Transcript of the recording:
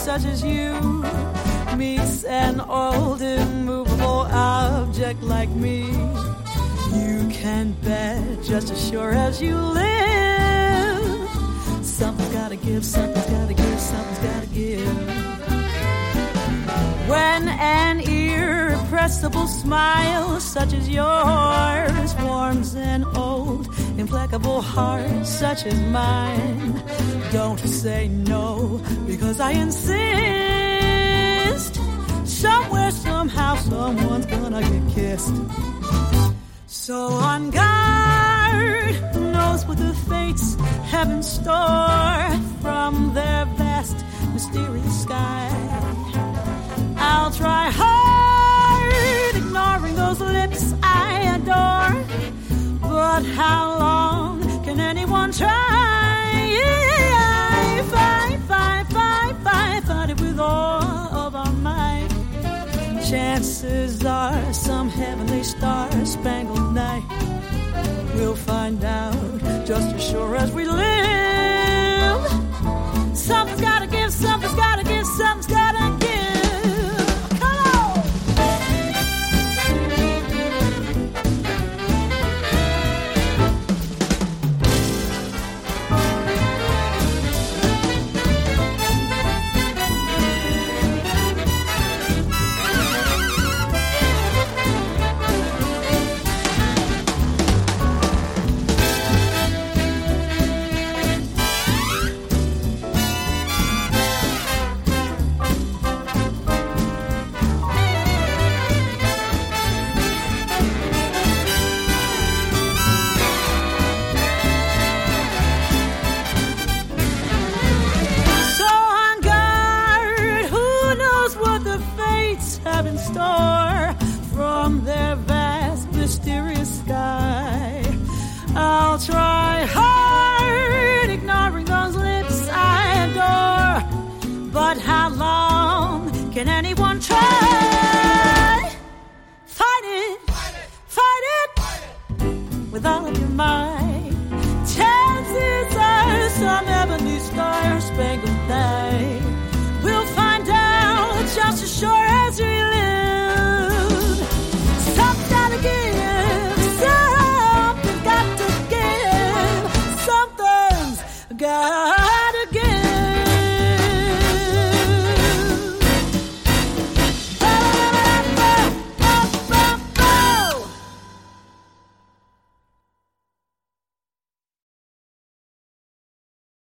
such as you meets an old immovable object like me. You can bet just as sure as you live, something's gotta give, something's gotta give, something's gotta give. When an irrepressible smile such as yours warms an old implacable heart such as mine, don't say no, because I insist. Somewhere, somehow, someone's gonna get kissed. So on guard, who knows what the fates have in store from their vast, mysterious sky. I'll try hard, ignoring those lips I adore. But how long can anyone try? Fight it with all of our might. Chances are some heavenly star-spangled night we'll find out just as sure as we live.